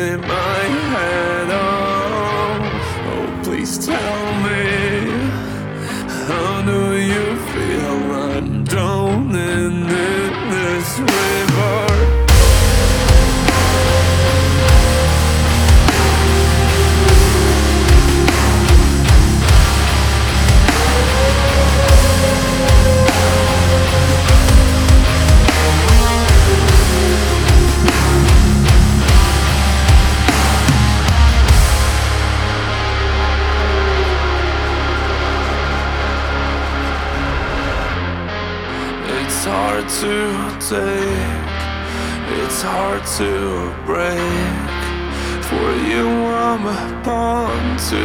in my head. Oh, please tell me, how do you feel? I'm drowning in this river. It's hard to take, it's hard to break. For you I'm a pawn to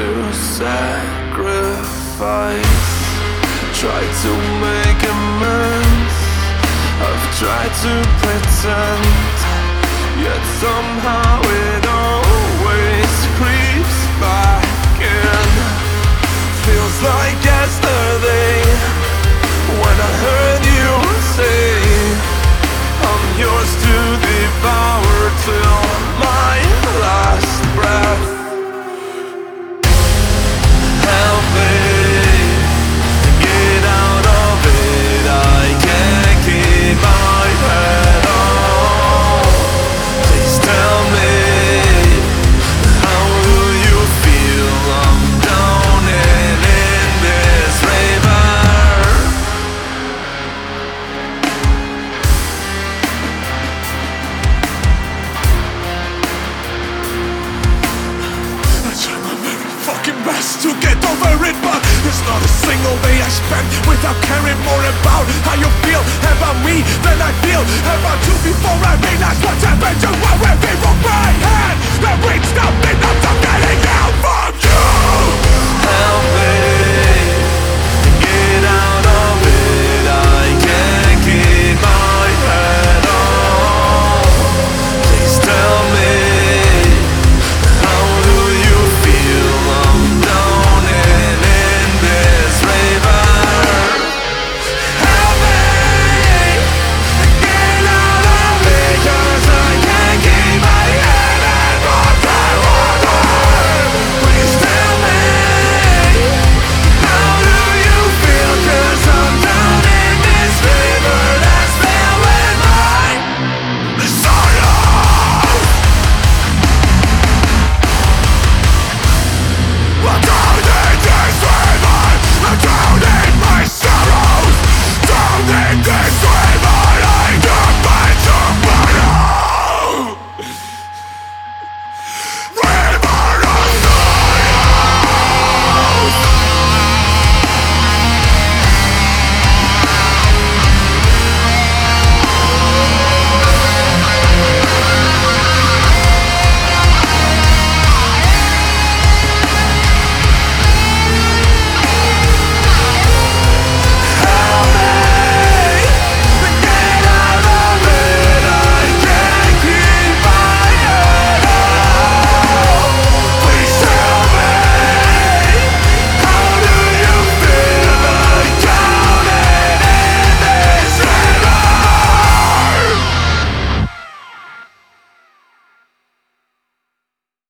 sacrifice. Tried to make amends, I've tried to pretend, yet somehow it always creeps back in. Feels like yesterday when I heard you say, I'm yours to devour till my last breath. Help me get out of it, I can't keep my head on. Please tell me, how do you feel? I'm drowning in this river. Best to get over it, but there's not a single day I spend without caring more about how you feel about me than I feel about you before